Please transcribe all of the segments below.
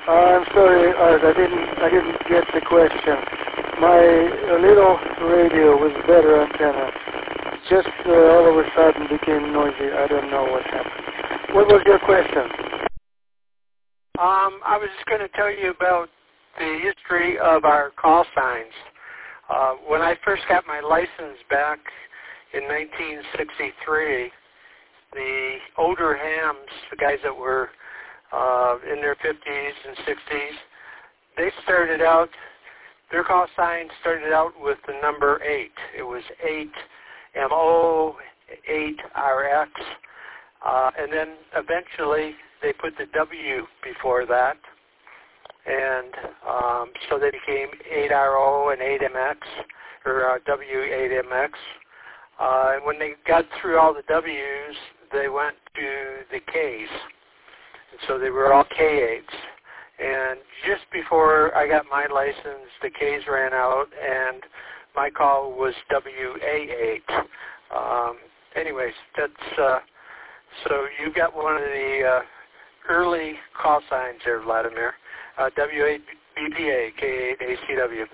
I'm sorry, Art, I didn't get the question. My little radio was better antenna. Just all of a sudden became noisy. I don't know what happened. What was your question? I was just going to tell you about the history of our call signs. When I first got my license back in 1963, the older hams, the guys that were in their 50s and 60s, they started out, their call sign started out with the number 8. It was 8, MO, 8RX, and then eventually they put the W before that, and so they became 8RO and 8MX, or W8MX. And when they got through all the W's, they went to the K's. And so they were all K8s. And just before I got my license, the K's ran out, and my call was WA8. Anyways, that's so you got one of the early call signs there, Vladimir. W8 BPA, K8 ACW.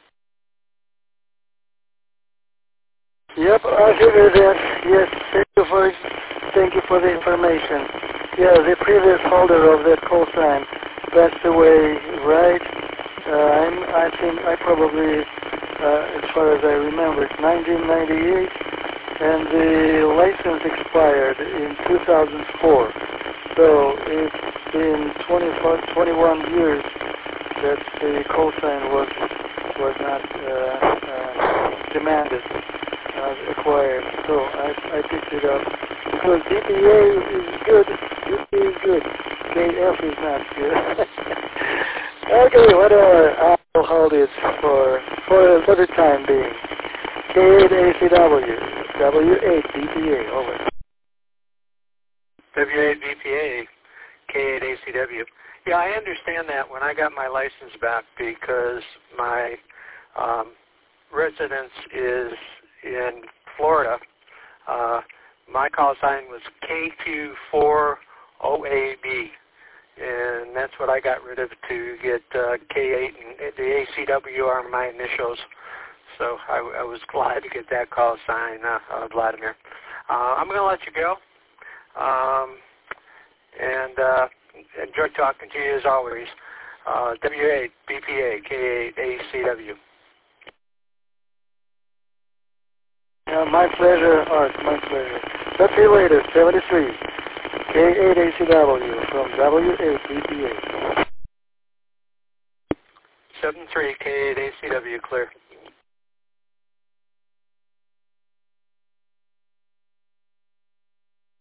Yep, I figured that. Yes, thank you for the information. Yeah, the previous holder of that call sign passed away, right? I think I probably, as far as I remember, it's 1998, and the license expired in 2004. So it's been 21 years that the call sign was not demanded, acquired. So I picked it up because DPA is good. DPA is good. KF is not good. Okay, whatever. I'll hold it for the time being. K8 ACW, W8 DPA, over. W8 BPA, K8 ACW. Yeah, I understand that when I got my license back because my residence is in Florida. My call sign was KQ4OAB, and that's what I got rid of to get K8, and the ACW are my initials. So I was glad to get that call sign, Vladimir. I'm going to let you go. And enjoy talking to you as always. W8 BPA, K8 ACW. My pleasure, Art, my pleasure. Talk to you later, 73, K8 ACW from W8 BPA. 73, K8 ACW, clear.